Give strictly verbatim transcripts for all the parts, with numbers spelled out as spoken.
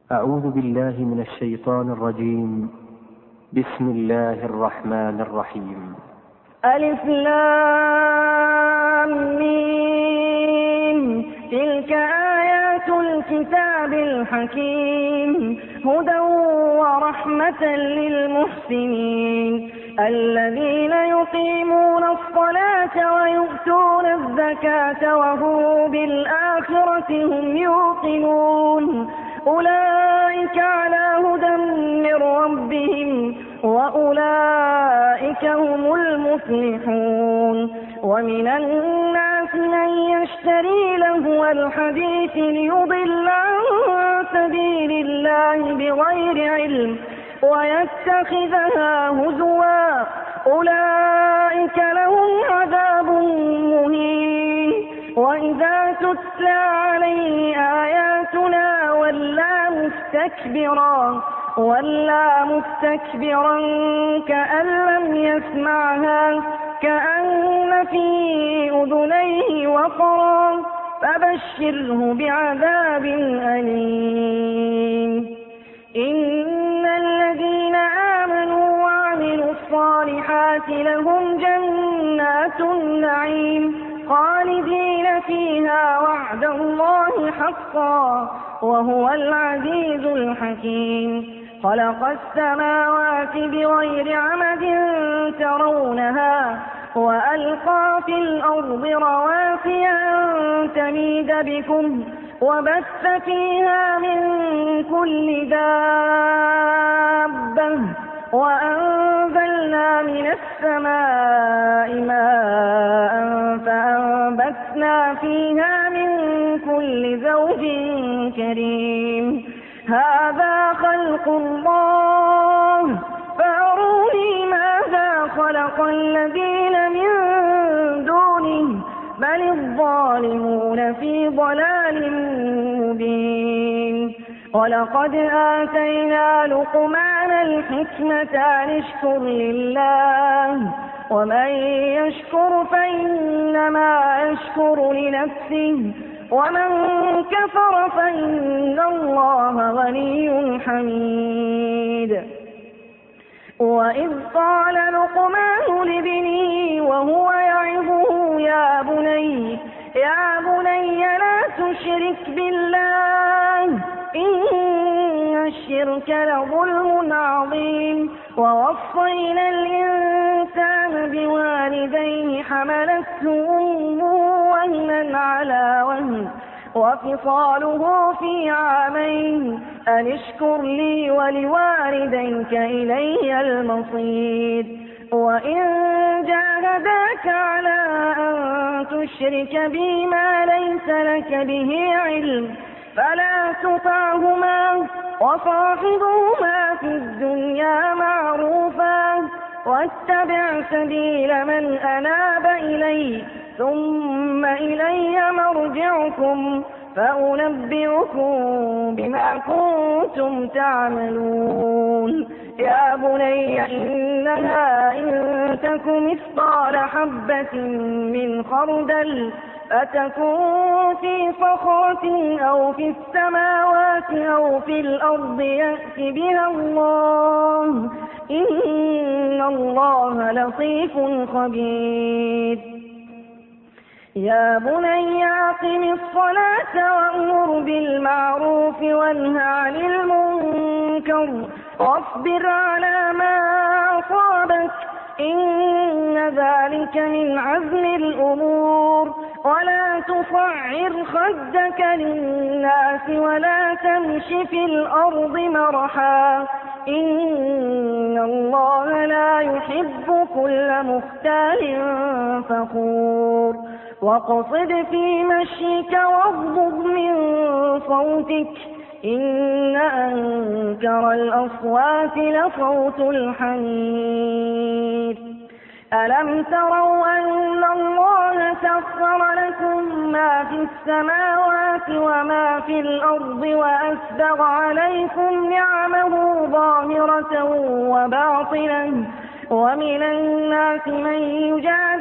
أعوذ بالله من الشيطان الرجيم. بسم الله الرحمن الرحيم. ألف لام ميم. تلك آيات الكتاب الحكيم، هدى ورحمة للمحسنين الذين يقيمون الصلاة ويؤتون الزكاة وهم بالآخرة هم يوقنون. أولئك على هدى من ربهم وأولئك هم المفلحون. ومن الناس من يشتري لهو الحديث ليضل عن سبيل الله بغير علم ويتخذها هزوا، أولئك لهم عذاب مهين. وإذا تتلى عليه آياتنا ولى مستكبرا ولا مستكبرا كأن لم يسمعها كأن في أذنيه وقرا، فبشره بعذاب أليم. إن الذين آمنوا وعملوا الصالحات لهم جنات النعيم خالدين فيها وعد الله حقا وهو العزيز الحكيم. خلق السماوات بغير عمد ترونها وألقى في الأرض رواسي أن تميد بكم وبث فيها من كل دابة وأنزلنا من السماء ماء فأنبتنا فيها من كل زوج كريم. هذا خلق الله فأروني ماذا خلق الذين من دونه بل الظالمون في ضلال مبين. ولقد آتينا لقمان الحكمة أن اشكر لله ومن يشكر فإنما يشكر لنفسه ومن كفر فإن الله غني حميد. وإذ قال لقمان لابنه وهو يعظه يا بني يا بني لا تشرك بالله إن الشرك لظلم عظيم. ووصينا الإنسان بوالديه حملته أمه وهنا على وهن وفصاله في عامين أن اشكر لي ولوالديك إلي المصير. وإن جاهداك على أن تشرك بي ما ليس لك به علم فلا تطعهما وصاحبهما في الدنيا معروفا واتبع سبيل من أناب إلي ثم إلي مرجعكم فأنبئكم بما كنتم تعملون. يا بني إنها إن تك مثقال حبة من خردل فتكون في صخرة أو في السماوات أو في الأرض يأت بها الله إن الله لطيف خبير. يا بني أقم الصلاة وأمر بالمعروف وانه عن المنكر واصبر على ما أصابك إن ذلك من عزم الأمور. ولا تصعر خدك للناس ولا تمش في الأرض مرحا إن الله لا يحب كل مختال فخور. واقصد في مشيك واغضض من صوتك إن أنكر الأصوات لصوت الحمير. ألم تروا أن الله سخر لكم ما في السماوات وما في الأرض وأسبغ عليكم نعمه ظاهرة وباطنة ومن الناس من يجادل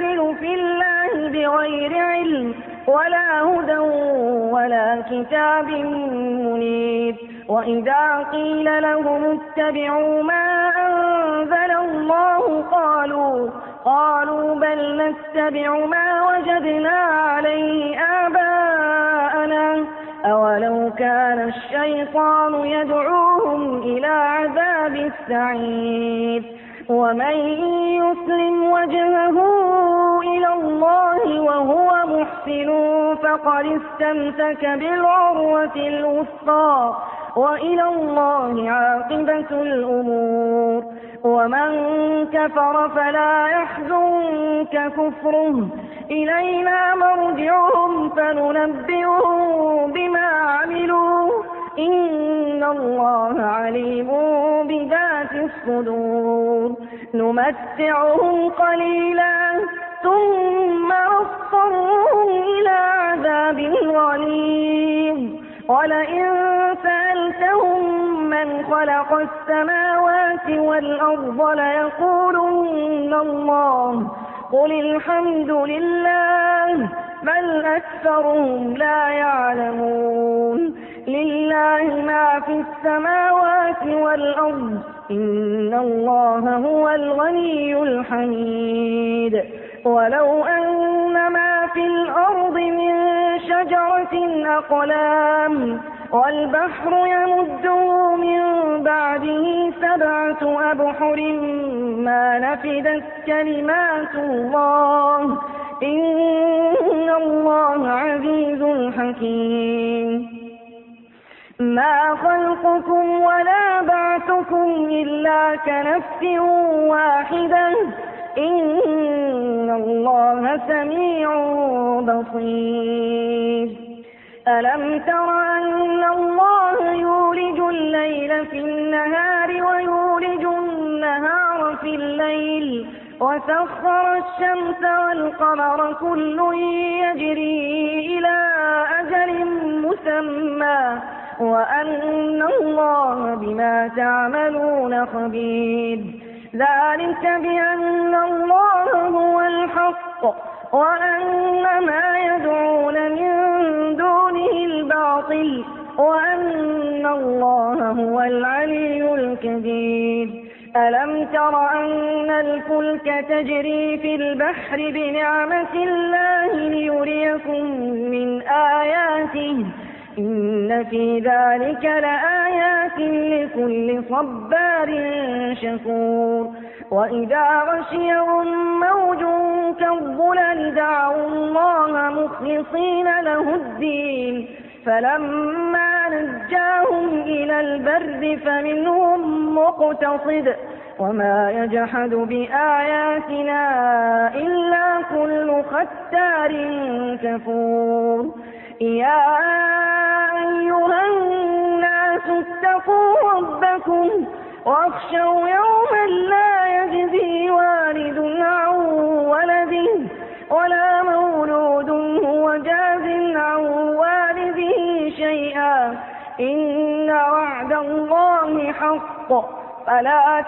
يجادل في الله بغير علم ولا هدى ولا كتاب منير. وإذا قيل لهم اتبعوا ما أنزل الله قالوا قالوا بل نتبع ما وجدنا عليه آباءنا أولو كان الشيطان يدعوهم إلى عذاب السعير. ومن يسلم وجهه إلى الله وهو محسن فقد استمسك بالعروة الوثقى وإلى الله عاقبة الأمور. ومن كفر فلا يحزنك كفره إلينا مرجعهم فننبئهم بما عملوا إن الله عليم بذات الصدور. نمتعهم قليلا ثم نضطرهم إلى عذاب غليظ. ولئن سألتهم من خلق السماوات والأرض ليقولن الله قل الحمد لله بل أكثرهم لا يعلمون. لله ما في السماوات والأرض إن الله هو الغني الحميد. ولو أن ما في الأرض من شجرة أقلام والبحر يمده من بعده سبعة أبحر ما نفدت كلمات الله إن الله عزيز حكيم. ما خلقكم ولا بعثكم إلا كنفس واحدة إن الله سميع بصير. ألم تر أن الله يولج الليل في النهار ويولج النهار في الليل وسخر الشمس والقمر كل يجري إلى أجل مسمى وأن الله بما تعملون خبير. ذلك بأن الله هو الحق وأن ما يدعون من دونه الباطل وأن الله هو العلي الكبير. ألم تر أن الفلك تجري في البحر بنعمة الله ليريكم من آياته إن في ذلك لآيات لكل صبار شكور. وإذا غشيهم موج كالظلل دعوا الله مخلصين له الدين فلما نجاهم إلى البر فمنهم مقتصد وما يجحد بآياتنا إلا كل ختار كفور. يا أيها الناس اتقوا ربكم واخشوا يوما لا يجزي والد عن ولده ولا مولود هو جاز عن والده شيئا إن وعد الله حق فلا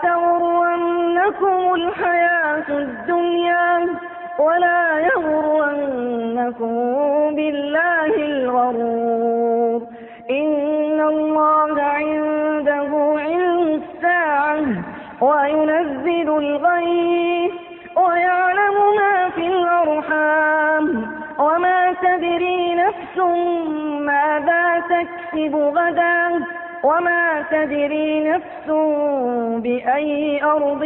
تغرنكم الحياة الدنيا ولا يغرنكم بالله الغرور. إن الله عنده علم الساعة وينزل الغيث ويعلم ما في الأرحام وما تدري نفس ماذا تكسب غدا وما تدري نفس بأي أرض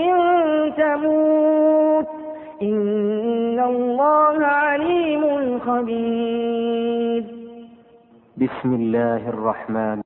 تموت إن الله عليم خبير. بسم الله الرحمن